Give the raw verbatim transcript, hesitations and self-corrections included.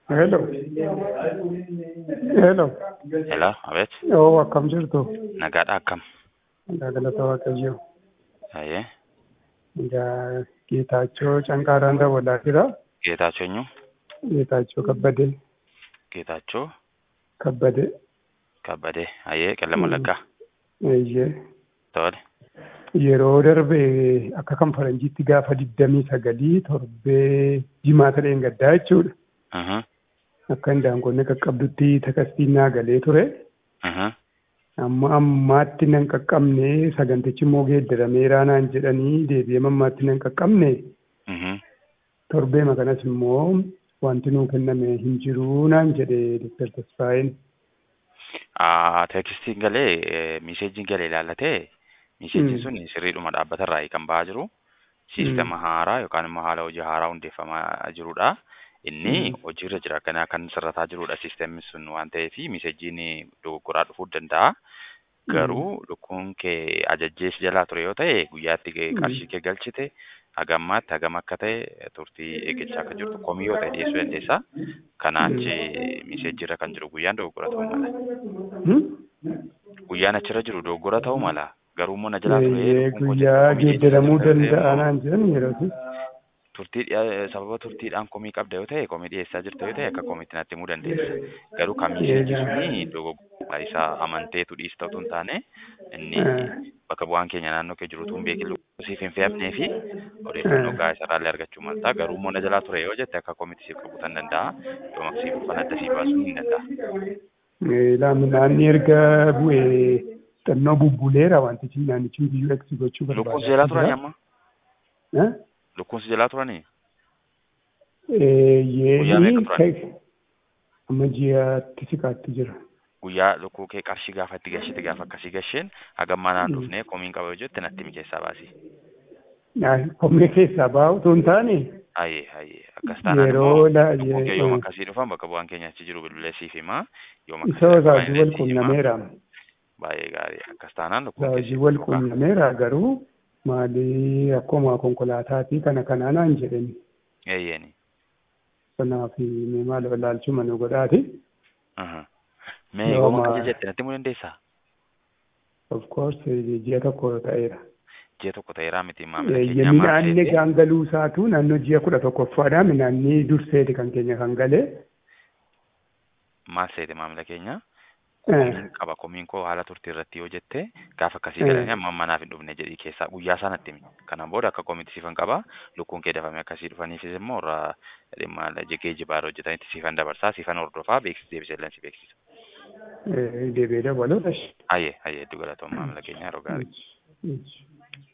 Hello. Hello. Hello, Abet. Oo, akkam jirtu? Nagaadha akkam? Galata Waaqayyoo. Ayyee. Egaa Geetaachoo Canqaaraan dabalaa jira. Geetaachoo eenyu? Geetaachoo Kabbadee. Geetaachoo Kabbadee. Kabbadee. Ayyee qellem Wallaggaa. Eeyyee. Tole. Yeroo darbe akka kan faranjiitti gaafa digdamii sagalii torbee jimaata dheengaddaa jechuudha. Mhm. Akka hindaanqonni qaqqabdutti takastiin naa galee ture. Mhm. Amma ammaatti nan qaqqabne sagantichi immoo geeddarameeraa naan jedhanii deebi'ee ammaatti nan qaqqabne. Mhm. Torbeema kanas immoo wanti nuu kenname hin jiru naan jedhe Doktor Tasfaayeen. Ah, teeksistiin galee miiseejiin galee ilaallatee miiseejiin sun sirriidhuma dhaabbatarraa kan ba'aa jiru. Siistama haaraa yookaan immoo haala hojii haaraa hundeeffamaa jirudha. Inni hojiirra jira kanaa kan sirrataa jirudha siistemni sun waan ta'eef miiseejiin dogoggoraa dhufuu danda'a. Garuu lukkuun kee ajajjees jalaa ture yoo ta'e guyyaatti qarshii kee galchite hagammaatti hagam akka ta'e turtii eeggachaa akka jirtu komii yoo ta'e dhiyeessuu dandeessa. Kanaachi miiseejiirra kan jiru guyyaan dogoggora ta'uu mala. Guyyaan achirra jiru dogoggora ta'uu mala. Garuu immoo na jalaa ture guyyaa geeddaramuu danda'a naan jedhan yeroo turtii sababa turtiidhaan komii qabda yoo ta'e komii dhiyeessaa jirta yoo ta'e akka komiitti natti himuu dandeessa. Garuu kan miiseejii suni dogoggora isaa amanteetu dhiista otoo hin taane inni bakka bu'aan keenya naannoo kee jirutu hin beekin siif hin fe'amnee fi odeeffannoo gahaa isarraallee argachuu malta. Garuu immoo na jalaa ture yoo jette akka komiitti siif qabuu tan danda'a. Yoo maqsiif uffan adda siif baasuu hin danda'a. Naanni erga bu'ee xannoo bubbuleera wantichi naannichi biyyuu eegsi gochuu barbaada. Lukkuun si jalaa turani amma? Lukkuun si jalaa turanii? Yeeni amma ji'aatti siqaatti jira. Guyyaa lukkuu kee qarshii gaafa itti gashite gaafa akkasii gasheen hagammaa naan dhufnee komiin qaba yoo jette natti himi keessaa baasi. Komii keessaa baa'u otoo hin taane. Ayyee ayyee akkas taanaan immoo lukkuu kee yoom akkasii dhufan bakka bu'aan keenya achi jiru bilbilee siif himaa yoom akkasii isa wasaajii wal qunnameera. Baay'ee gaarii akkas taanaan lukkuun wasaajii wal qunnameera garuu maalii akkuma konkolaataatii kana kanaa naan jedhani. Eeyyeeni. Kanaaf mee maal ilaalchuu mana godhaati. Mee yoom akkasii jette natti himuu dandeessaa? Of course ji'a tokko ta'eera. Ji'a tokko ta'eeraa miti maamila keenya midhaanni gaangaluu isaatu naannoo ji'a kudha tokkoffaadhaa midhaanni durseeti kan keenya kan galee. Maal seete maamila keenya? Komiin qaba komiin koo haala turtii irratti yoo jette gaafa akkasii galanii amma manaaf hin dhufne jedhii keessaa guyyaa sanatti himi. Kanaan booda akka komiitti siifan qaba lukkuun kee dafamee akkasii dhufaniifis immoo irraa dhimma geejjibaa hojjetanitti siifan dabarsaa siifan hordofaa beeksisa deebisee si beeksisa. Deebi'ee dabaluu. Ayyee ayyee iddoo galatoon maamila keenyaa yeroo gaarii.